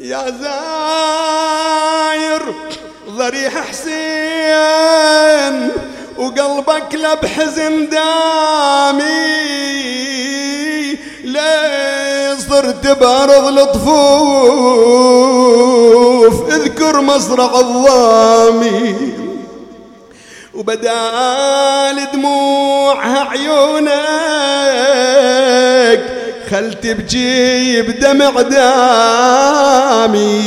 يا زاير ضريح حسين وقلبك لبحزن دامي، ليه صرت بارض الطفوف اذكر مصرع الضامي، وبدال دموعها عيونك خل تبجي بدمع دامي،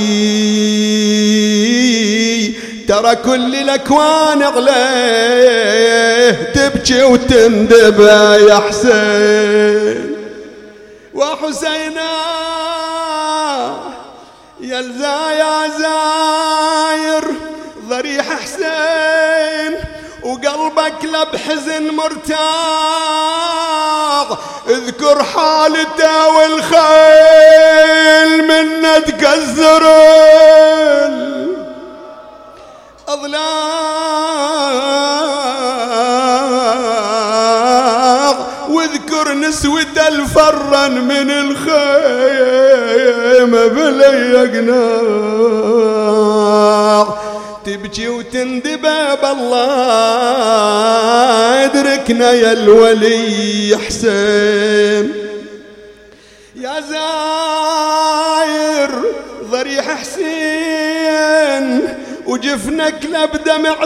ترى كل الاكوان عليه تبكي وتندب يا حسين. وحسينا يا زاير ضريح حسين وقلبك لبحزن مرتاح، اذكر حالته والخيل منه تكسر الاضلاع، واذكر نسوة الفرن من الخيمة بلي قناع، تبكي وتندبى بالله ادركنا يا الولي حسين. يا زاير ضريح حسين وجفنك لبدمع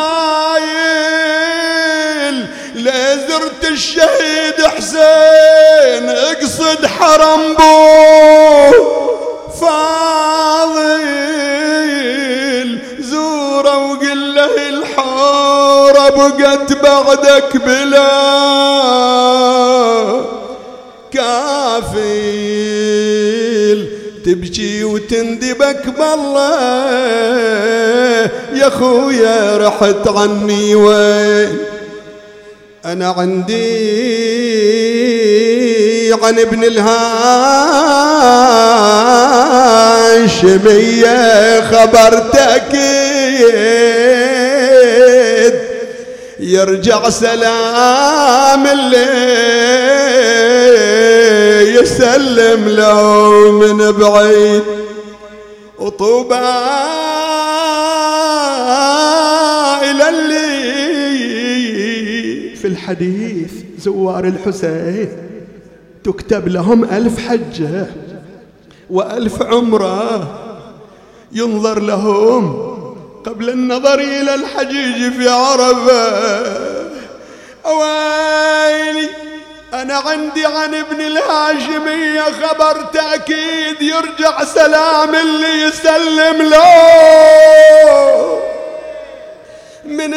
سايل، لازرت الشهيد حسين اقصد حرم بو فاضل، زوره وقل له الحاره بقت بعدك بلا كافل، تبكي وتندبك بالله يا خويا رحت عني وين. أنا عندي عن ابن الهاشمية خبر تأكيد، يرجع سلام اللي يسلم له من بعيد، وطوبى إلى اللي في الحديث زوار الحسين تكتب لهم 1000 حجة و1000 عمرة، ينظر لهم قبل النظر إلى الحجيج في عرفة. أويلي أنا عندي عن ابن الهاشمية خبر تأكيد، يرجع سلام اللي يسلم له من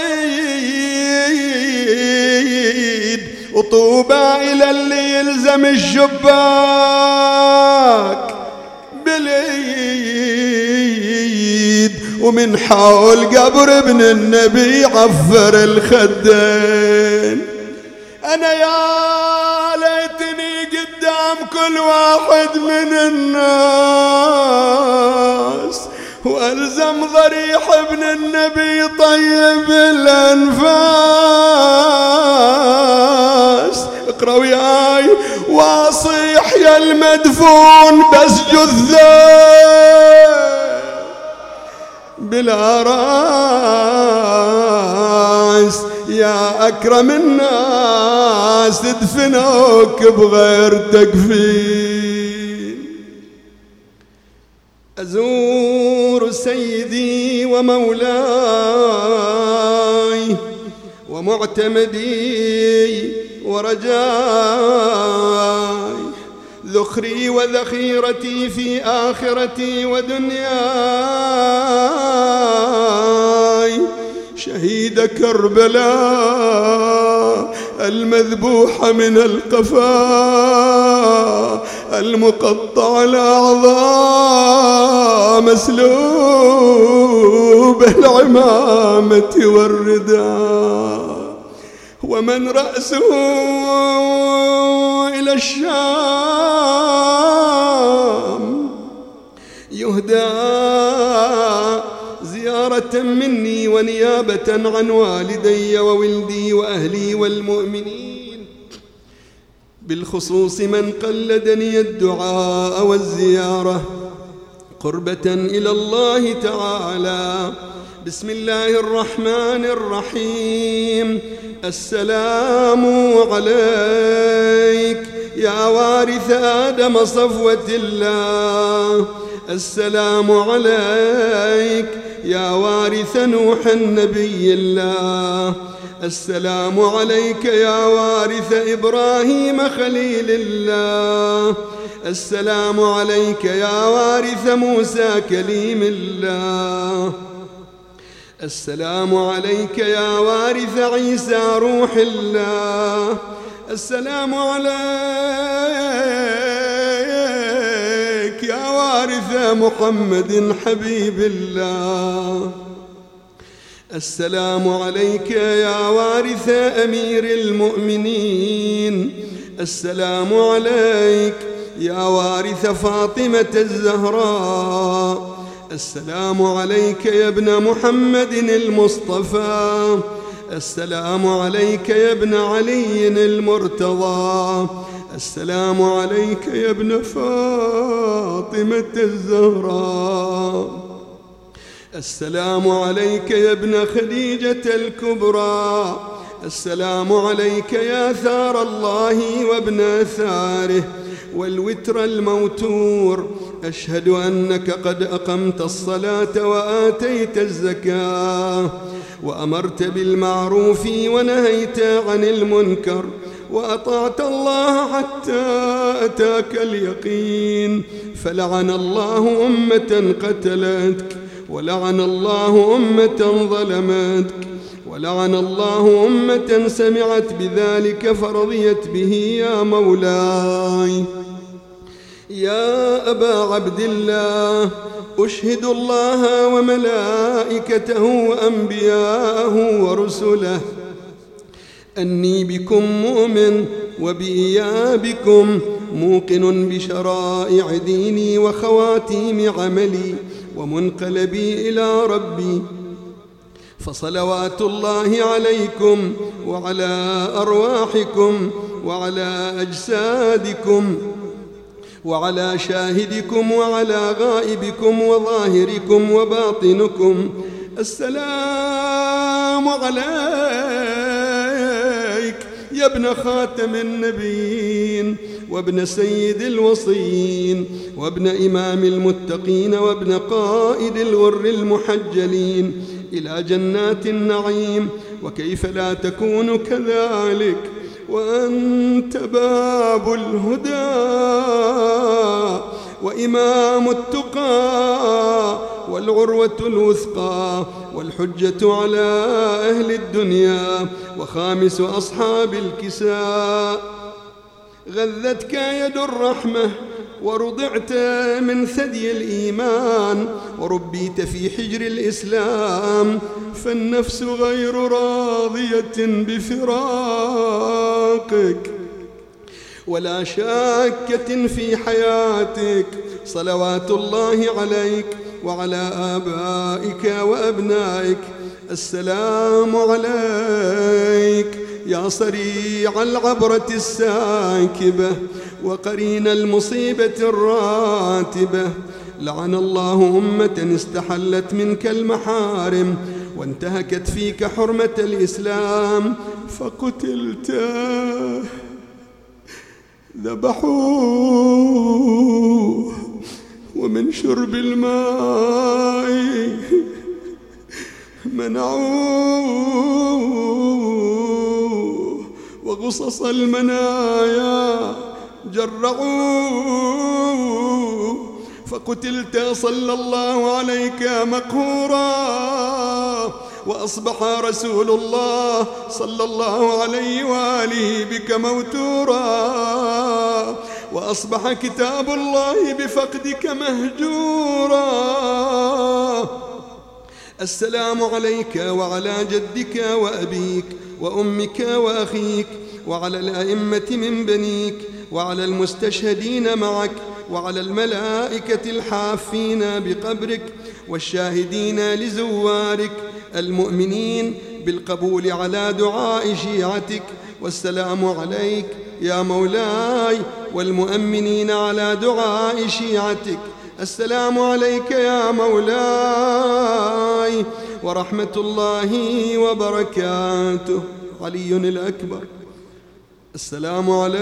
بعيد، وطوبى إلى اللي يلزم الشباك باليد، ومن حول قبر ابن النبي عفر الخدين. أنا يا ليتني قدام كل واحد من الناس وألزم ضريح ابن النبي طيب الأنفاس. اقرأ وياي واصيح يا المدفون بس جثة بلا راس، يا أكرم الناس ادفنوك بغير تكفين. أزور سيدي ومولاي ومعتمدي ورجاي، ذخري وذخيرتي في آخرتي ودنياي، شهيد كربلاء المذبوح من القفا، المقطع الأعضاء مسلوب العمامة والرداء، ومن رأسه إلى الشام يهدى زيارة مني ونيابة عن والدي وولدي وأهلي والمؤمنين، بالخصوص من قلدني الدعاء والزيارة قربة إلى الله تعالى. بسم الله الرحمن الرحيم. السلام عليك يا وارث آدم صفوة الله. السلام عليك يا وارث نوح النبي الله. السلام عليك يا وارث إبراهيم خليل الله. السلام عليك يا وارث موسى كليم الله. السلام عليك يا وارث عيسى روح الله. السلام عليك يا وارث محمد حبيب الله. السلام عليك يا وارث أمير المؤمنين. السلام عليك يا وارث فاطمة الزهراء. السلام عليك يا ابن محمد المصطفى. السلام عليك يا ابن علي المرتضى. السلام عليك يا ابن فاطمة الزهراء. السلام عليك يا ابن خديجة الكبرى. السلام عليك يا ثار الله وابن ثاره والوتر الموتور. أشهد أنك قد أقمت الصلاة وآتيت الزكاة وأمرت بالمعروف ونهيت عن المنكر وأطعت الله حتى أتاك اليقين. فلعن الله أمة قتلتك، ولعن الله أمة ظلمتك، ولعن الله أمة سمعت بذلك فرضيت به. يا مولاي يا أبا عبد الله، أشهد الله وملائكته وأنبياءه ورسله أني بكم مؤمن وبإيابكم موقن بشرائع ديني وخواتيم عملي ومنقلبي إلى ربي. فصلوات الله عليكم وعلى أرواحكم وعلى أجسادكم وعلى شاهدكم وعلى غائبكم وظاهركم وباطنكم. السلام عليك يا ابن خاتم النبيين وابن سيد الوصيين وابن إمام المتقين وابن قائد الغر المحجلين إلى جنات النعيم. وكيف لا تكون كذلك وأنت باب الهدى وإمام التقى والعروة الوثقى والحجة على أهل الدنيا وخامس أصحاب الكساء. غذتك يد الرحمة ورضعت من ثدي الإيمان وربيت في حجر الإسلام. فالنفس غير راضية بفراقك ولا شاكة في حياتك. صلوات الله عليك وعلى آبائك وأبنائك. السلام عليك يا صريع العبرة الساكبة وقرين المصيبة الراتبة. لعن الله أمة استحلت منك المحارم وانتهكت فيك حرمة الإسلام فقتلت. ذبحوه ومن شرب الماء منعوه وغصص المنايا جرعوه فقتلت صلى الله عليك مقهورا. وأصبح رسول الله صلى الله عليه وآله بك موتورا. وأصبح كتاب الله بفقدك مهجورا. السلام عليك وعلى جدك وأبيك وأمك وأخيك وعلى الأئمة من بنيك وعلى المستشهدين معك وعلى الملائكة الحافين بقبرك والشاهدين لزوارك المؤمنين بالقبول على دعاء شيعتك. والسلام عليك يا مولاي والمؤمنين على دعاء شيعتك. السلام عليك يا مولاي ورحمة الله وبركاته. علي الأكبر. السلام عليك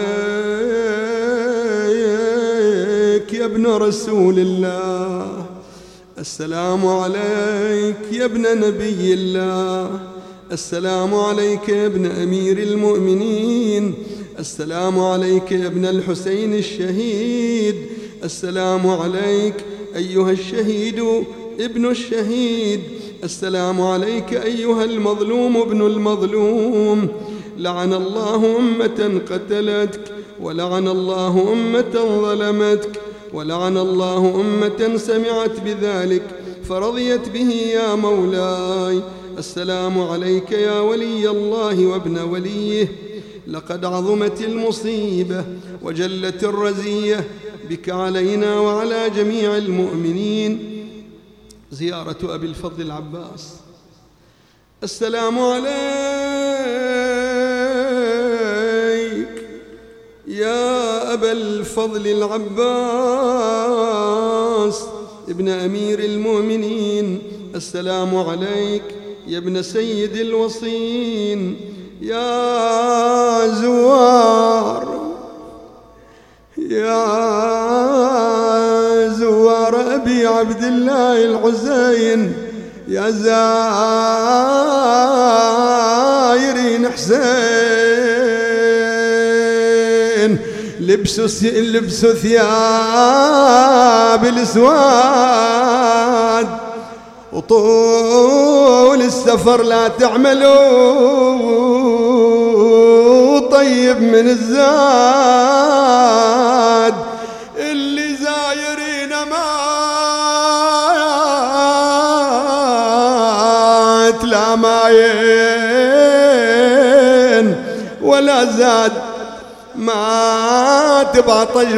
يا ابن رسول الله. السلام عليك يا ابن نبي الله. السلام عليك يا ابن أمير المؤمنين. السلام عليك يا ابن الحسين الشهيد. السلام عليك أيها الشهيد ابن الشهيد. السلام عليك أيها المظلوم ابن المظلوم. لعن الله أمة قتلتك، ولعن الله أمة ظلمتك، ولعن الله أمة سمعت بذلك فرضيت به يا مولاي. السلام عليك يا ولي الله وابن وليه. لقد عظمت المصيبة وجلت الرزية بك علينا وعلى جميع المؤمنين. زيارة أبي الفضل العباس. السلام عليك يا أبا الفضل العباس ابن أمير المؤمنين. السلام عليك يا ابن سيد الوصين. يا زوار أبي عبد الله الحسين. يا زائرين حسين لبسوا ثياب الاسواد، وطول السفر لا تعملوا طيب من الزاد. اللي زايرين مات لا ماين ولا زاد. ما تبعطج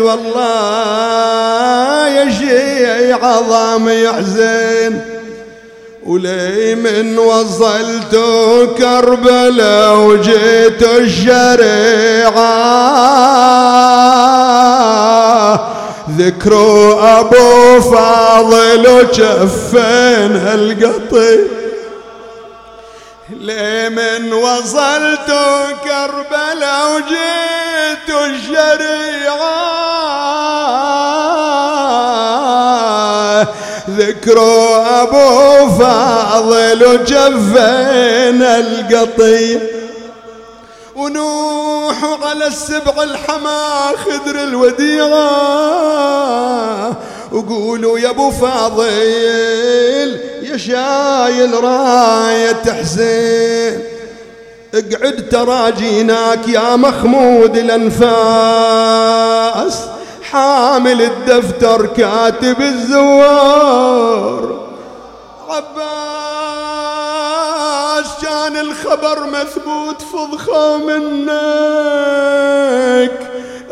والله يا شيعي عظام يحزن. ولي من وصلت كربلاء وجيت الشريعة ذكروا أبو فاضل وجفين القطي. لي من وصلت كربلاء وجيت الشريعة ذكروا أبو فاضل وجفين القطي. ونوح على السبع الحما خدر الوديعة وقولوا يا ابو فاضل يا شايل راية حسين اقعد تراجيناك يا مخمود الأنفاس حامل الدفتر كاتب الزوار. عباس كان الخبر مثبوت فضخة منك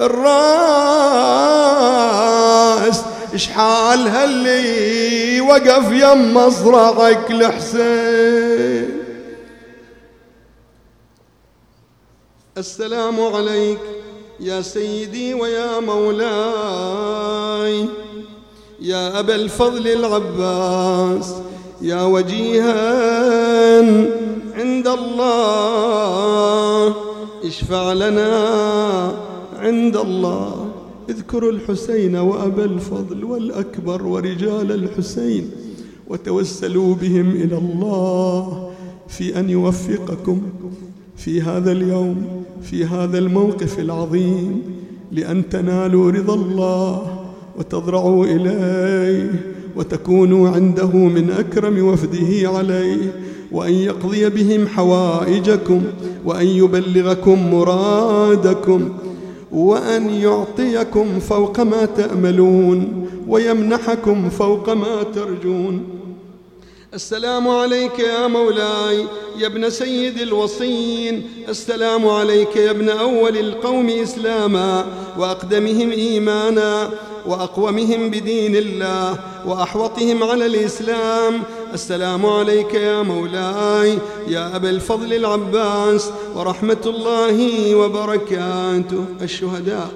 الراس. اشحال هاللي وقف يم مصرعك لحسين. السلام عليك يا سيدي ويا مولاي يا أبا الفضل العباس. يا وجيها عند الله اشفع لنا عند الله. اذكروا الحسين وأبا الفضل والأكبر ورجال الحسين وتوسلوا بهم إلى الله في أن يوفقكم في هذا اليوم في هذا الموقف العظيم لأن تنالوا رضا الله وتضرعوا إليه وتكونوا عنده من أكرم وفده عليه، وأن يقضي بهم حوائجكم وأن يبلغكم مرادكم وأن يعطيكم فوق ما تأملون ويمنحكم فوق ما ترجون. السلام عليك يا مولاي يا ابن سيد الوصين. السلام عليك يا ابن أول القوم إسلاما وأقدمهم إيمانا وأقومهم بدين الله وأحوطهم على الإسلام. السلام عليك يا مولاي يا أبا الفضل العباس ورحمة الله وبركاته. الشهداء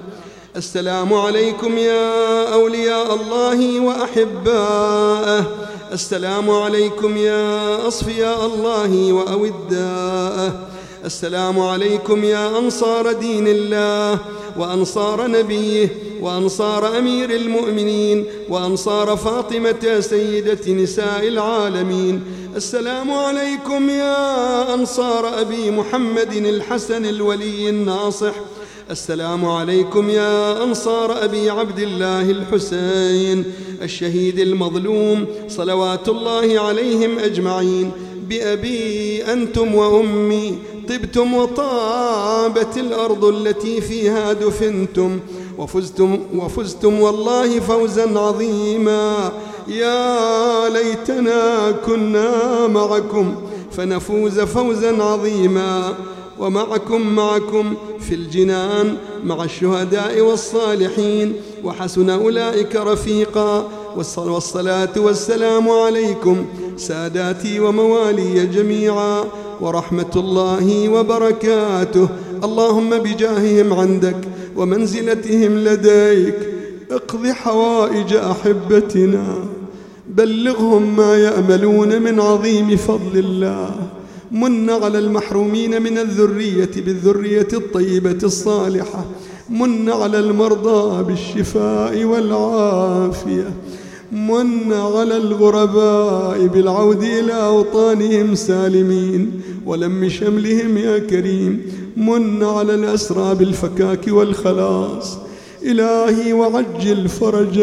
السلام عليكم يا أولياء الله وأحباءه. السلام عليكم يا أصفياء الله وأوداءه. السلام عليكم يا أنصار دين الله وأنصار نبيه وأنصار أمير المؤمنين وأنصار فاطمة سيدة نساء العالمين. السلام عليكم يا أنصار أبي محمد الحسن الولي الناصح. السلام عليكم يا أنصار أبي عبد الله الحسين الشهيد المظلوم صلوات الله عليهم أجمعين. بأبي أنتم وأمي طبتم وطابت الأرض التي فيها دفنتم وفزتم والله فوزا عظيما. يا ليتنا كنا معكم فنفوز فوزا عظيما، ومعكم في الجنان مع الشهداء والصالحين، وحسن أولئك رفيقا. والصلاة والسلام عليكم ساداتي وموالي جميعا، ورحمة الله وبركاته. اللهم بجاههم عندك ومنزلتهم لديك اقض حوائج أحبتنا، بلغهم ما يأملون من عظيم فضل الله. من على المحرومين من الذرية بالذرية الطيبة الصالحة، من على المرضى بالشفاء والعافية، من على الغرباء بالعود إلى أوطانهم سالمين ولم شملهم يا كريم، من على الأسرى بالفكاك والخلاص. إلهي وعجل فرج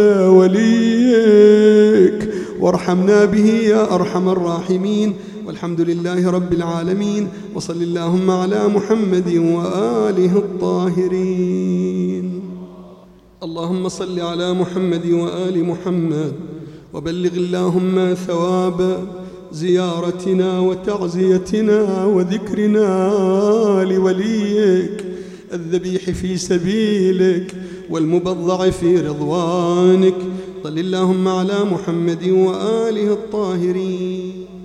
وليك وارحمنا به يا أرحم الراحمين. والحمد لله رب العالمين، وصل اللهم على محمد وآله الطاهرين. اللهم صل على محمد وآل محمد، وبلغ اللهم ثواب زيارتنا وتعزيتنا وذكرنا لوليك الذبيح في سبيلك والمبضع في رضوانك. صل اللهم على محمد وآله الطاهرين.